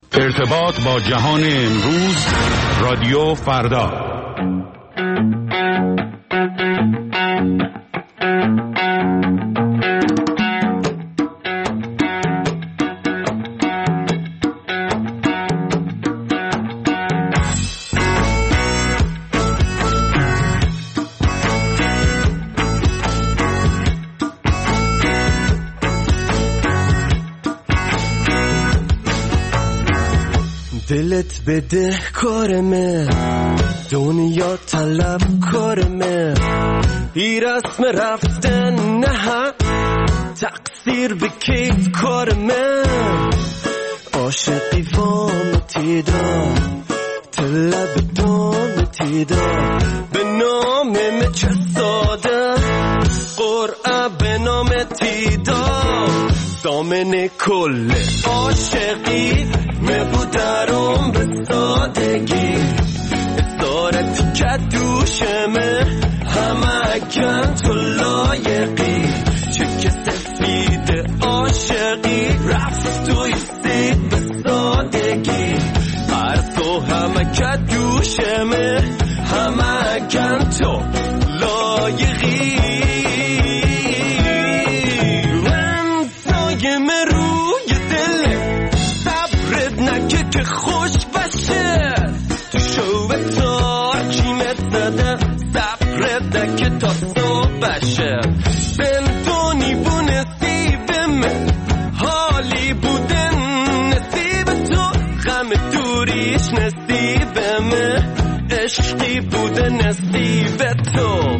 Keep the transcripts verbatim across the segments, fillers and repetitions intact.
ارتباط با جهان امروز، رادیو فردا. دلت بده کارمه، دنیا طلب کارمه، ای رسم رفتن نه تقصیر به کیف کارمه، عاشقی وام تیدا طلب دام تیدا به نام مچه ساده قرعه به نام تیدا دامن کل عاشقی مبودرم به سادگی اسارتی که دوشمه همه کن تو لایقی چه سفید عاشقی رفت و ایستید به سادگی هر تو همه که دوشمه همه کن تو لایقی خوش باشه تو شو به تار کیمت زده صبرده که تا صبح بشه بنتونی بو نصیبم حالی بودن نصیب تو غم دوریش نصیبم عشقی بوده نصیب تو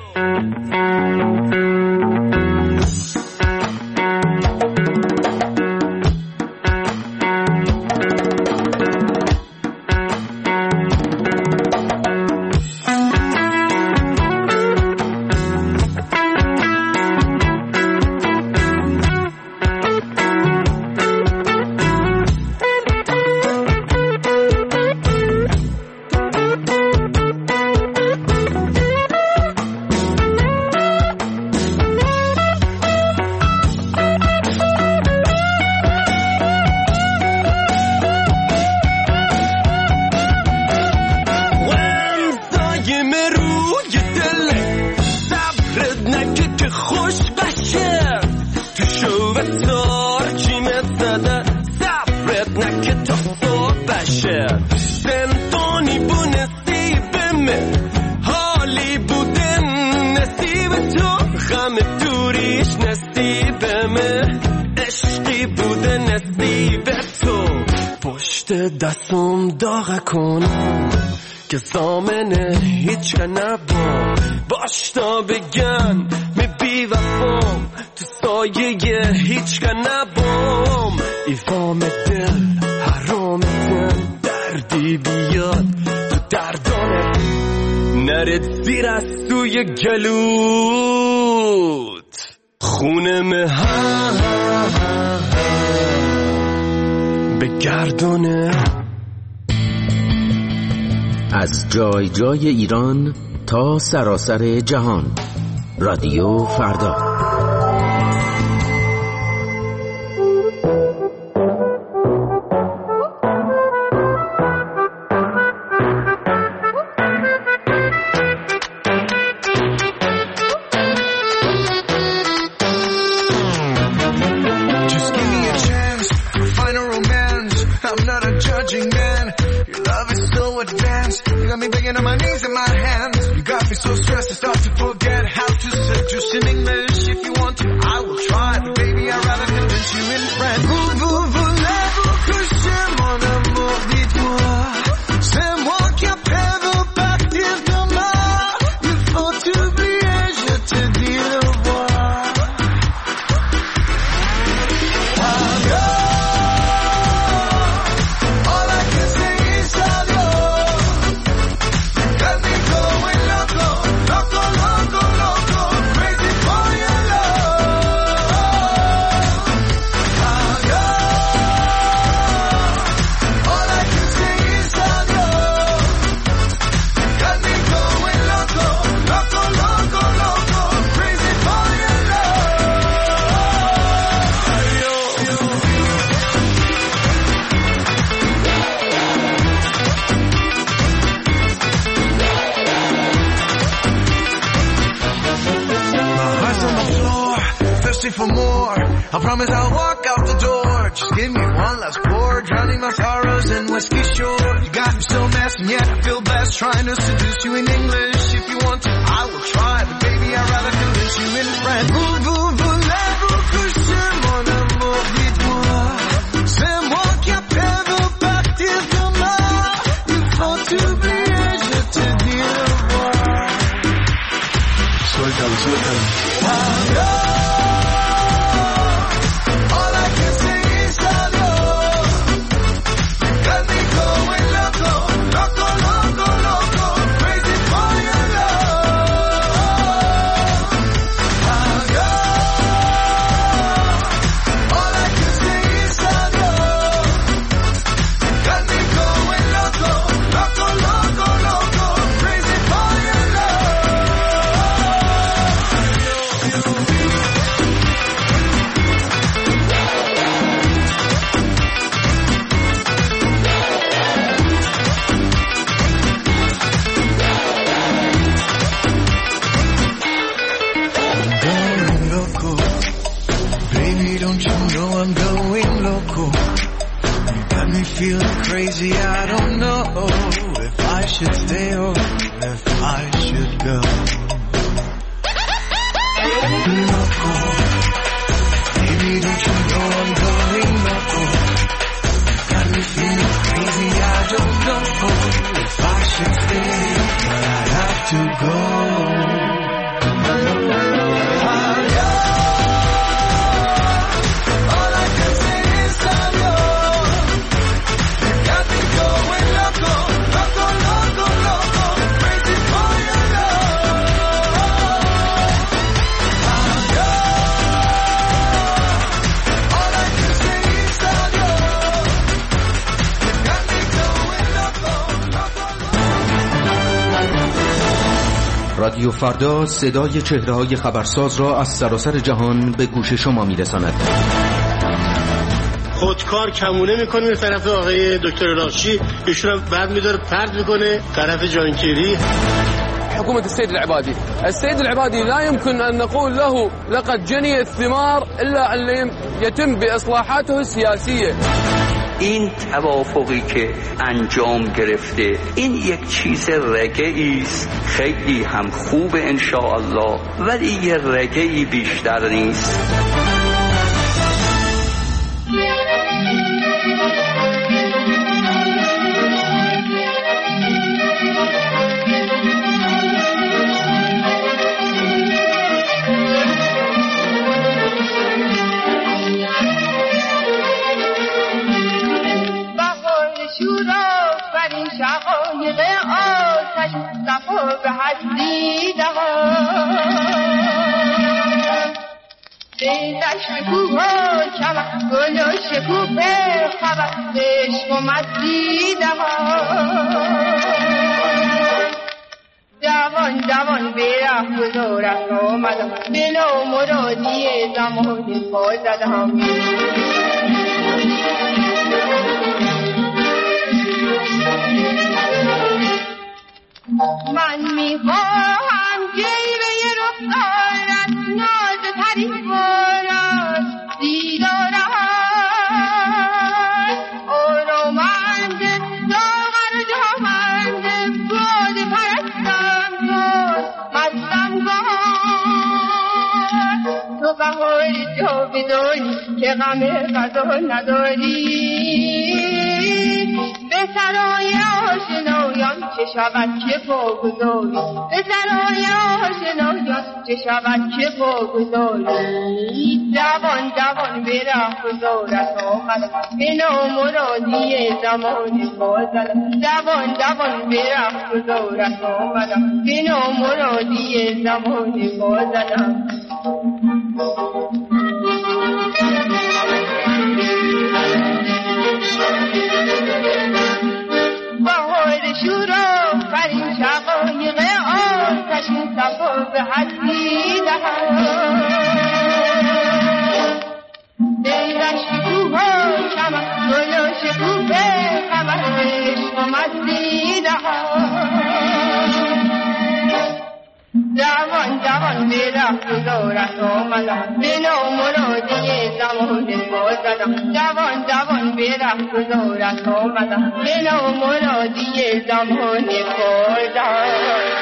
دستم داغ کنم که زامنه هیچ که نبام باش تا بگن می بی وفام تو سایه هیچ که نبام ایفام دل حرام دل دردی بیاد تو دردانه نرد زیر از سوی گلوت خونه مهم بگردونه از جای جای ایران تا سراسر جهان، رادیو فردا. Loco, loco, I promise I'll walk out the door. Just give me one last pour, drowning my sorrows in whiskey shore. You got me so messed and yet I feel blessed, trying to seduce you in English. If you want to, I will try, but baby I'd rather convince you in French. Vous, vous, voulez-vous coucher mon amour, dites-moi. C'est moi qui appelle, vous partir demain. Il faut t'oublier, je te dis au revoir. Suéltalo, suéltalo. Adiós. Feeling crazy, I don't know if I should stay or if I should go. Loco, baby, don't you know I'm going loco? Got me feeling crazy, I don't know if I should stay, but I have to go. رادیو فردا صدای چهره‌های خبرساز را از سراسر جهان به گوش شما می‌رساند. خودکار کمونه میکنه به طرف آقای دکتر راشی، ایشون هم بعد میداره پرد میکنه طرف جانکیری. حكومة السيد العبادي السيد العبادي لا يمكن أن نقول له لقد جني الثمار إلا أن يتم بإصلاحاته السياسية. این توافقی که انجام گرفته این یک چیز رگه‌ای است، خیلی هم خوب ان شاء الله، ولی یه رگه‌ای بیشتر نیست. جوان جوان بیراه بزرگ آمدم به نو مرادی زمان پا زدم. من میخواهم جیبه رخسارت ناز پریوارت دیدارت آرامند داغر جامند باد پرستم کن مستم کن تو بهار جاودانی که غم غذا نداری به سرای آشنایان چه شود که بگذاری به سرای آشنایان چه شود که بگذاری جوان جوان به ره گذارت آمدم به نامرادی زمان بازدم جوان جوان به ره گذارت آمدم به نامرادی زمان بازدم. بهار شورا فرین شقایق آتشین صفا به حدی دهم دیرش کوها شمع گل و شکوفه خبر عشق و مزدی دهم جوان جوان به رفت و دارت آمدم به نام مرادی زمان پا زدم جوان جوان به رفت و دارت آمدم به نام مرادی زمان پا زدم.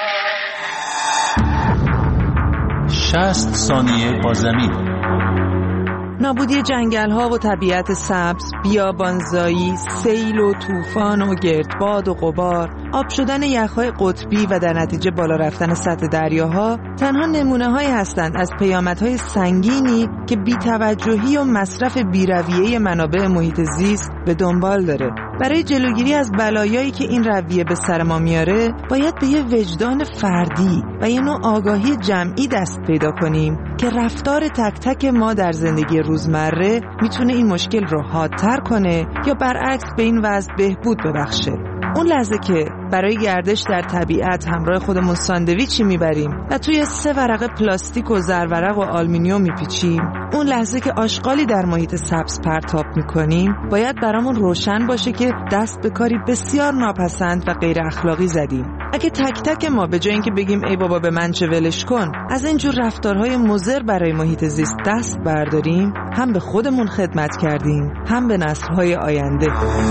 شصت ثانیه با زمین. نابودی جنگل‌ها و طبیعت سبز، بیابانزایی، سیل و طوفان و گردباد و غبار، آب شدن یخ‌های قطبی و در نتیجه بالا رفتن سطح دریاها تنها نمونه‌هایی هستند از پیامدهای سنگینی که بی‌توجهی و مصرف بی‌رویه منابع محیط زیست به دنبال داره. برای جلوگیری از بلایایی که این رویه به سر ما میاره، باید به یه وجدان فردی و یه نوع آگاهی جمعی دست پیدا کنیم که رفتار تک تک ما در زندگی روزمره میتونه این مشکل رو حادتر کنه یا برعکس به این وضع بهبود ببخشه. اون لحظه که برای گردش در طبیعت همراه خودمون ساندویچی میبریم و توی سه ورقه پلاستیک و زرورق و آلومینیوم میپیچیم، اون لحظه که آشغالی در محیط سبز پرتاب میکنیم، باید برامون روشن باشه که دست به کاری بسیار ناپسند و غیر اخلاقی زدیم. اگه تک تک ما به جای اینکه بگیم ای بابا به من چه ولش کن، از اینجور رفتارهای مضر برای محیط زیست دست برداریم، هم به خودمون خدمت کردیم، هم به نسل‌های آینده.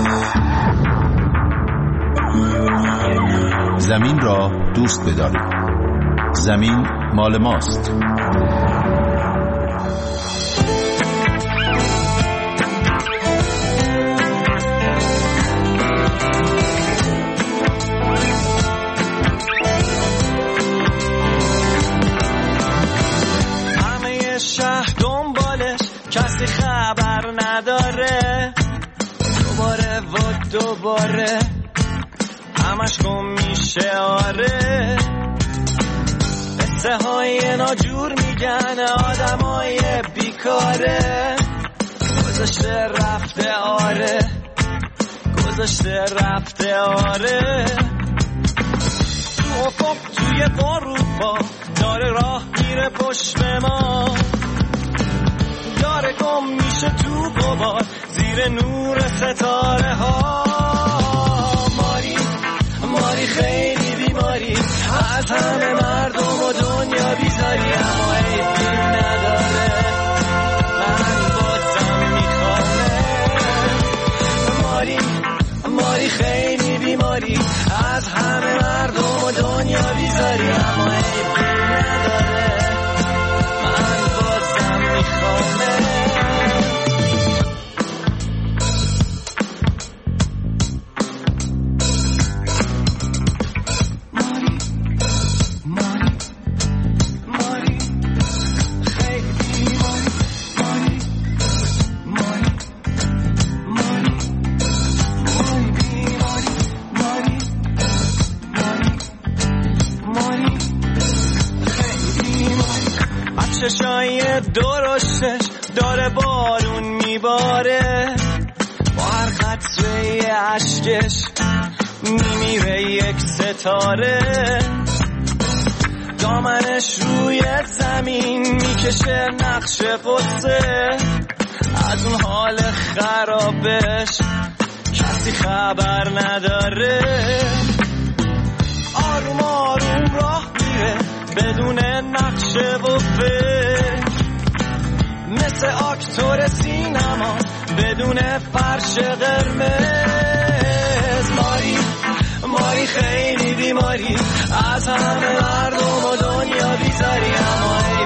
زمین را دوست بدارید. زمین مال ماست. همه شهر دنبالش کسی خبر نداره، دوباره و دوباره همش گم میشه. آره قصه های ناجور میگن آدمای بیکاره، گذاشته رفته آره گذاشته رفته آره. تو افق توی غروبا داره راه میره پشت ما، داره گم میشه تو غبار زیر نور ستاره ها. ماری خیلی بیماری، از همه مردم و دنیا بیزاری، اما عیبی نداره من بازم میخوامه. ماری ماری خیلی بیماری، از همه مردم و دنیا بیزاری، اما عیبی نداره من بازم میخوامه. چشای درشتش داره بارون میباره، با هر قطره عشقش میمیره یک ستاره. دامنش روی زمین میکشه نقش قصه، از اون حال خرابش کسی خبر نداره. آروم آروم راه میره بدون نقشه و فکر، مثل اکتور سینما بدون فرش قرمز. ماری ماری خیلی بیماری، از همه مردم و دنیا بیزاری، اما